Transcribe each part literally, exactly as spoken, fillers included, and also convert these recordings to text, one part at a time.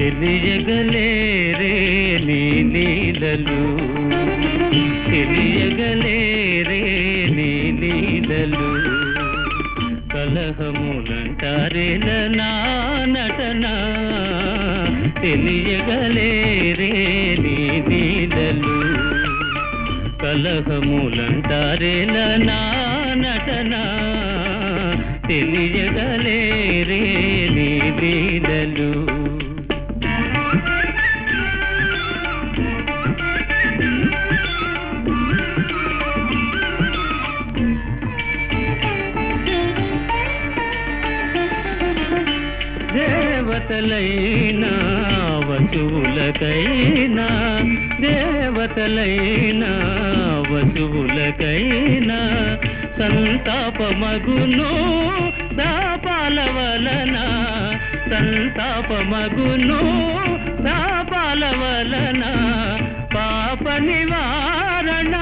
తెలియగలేరే నీ లీలలు తెలియగలేరే నీ లీలలు కలహములంటారేల నా నటన తెలియగలేరే నీ లీలలు కలహములంటారేల నా నటన తెలియగలేరే నీ లీలలు దేవతలైనా వసువులకైనా దేవతలైనా వసువులకైనా సంతాపమగును దాపాల వలన సంతాపమగును దాపాల వలన పాప నివారణ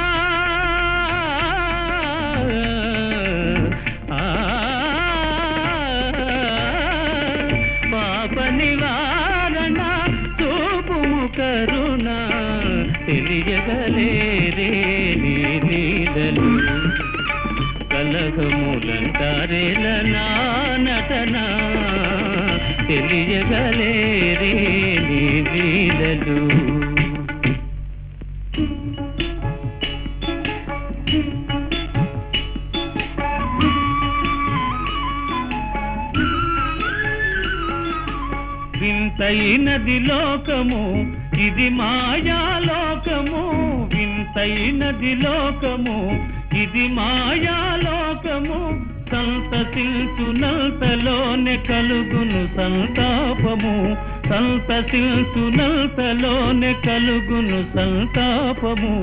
పాప నివారణ చూపుము కరుణ తెలియగలేరే నీ లీలలు కలహములంటారేల నా నటన తెలియగలేరే నీ లీలలు వింతైనది లోకము ఇది మాయాలోకము వింతైనది లోకము ఇది మాయాలోకము సంతసిల్చునంతలోనే కలుగును సంతాపము సంతసిల్చునంతలోనే కలుగును సంతాపము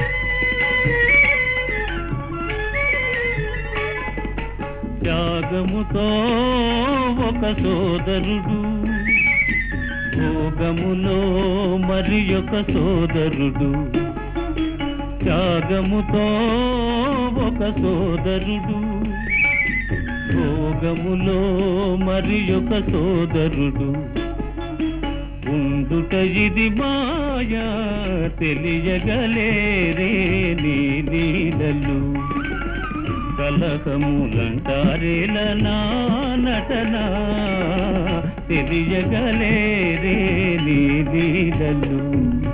త్యాగముతో ఒక సోదరుడు భోగములో మరి ఒక సోదరుడు త్యాగముతో ఒక సోదరుడు భోగములో మరి ఒక సోదరుడు ఉండుట ఇది మాయా తెలియగలేరే నీ లీలలు కలహములంటారేల నా నటన తెలియగలేరే నీ లీలలు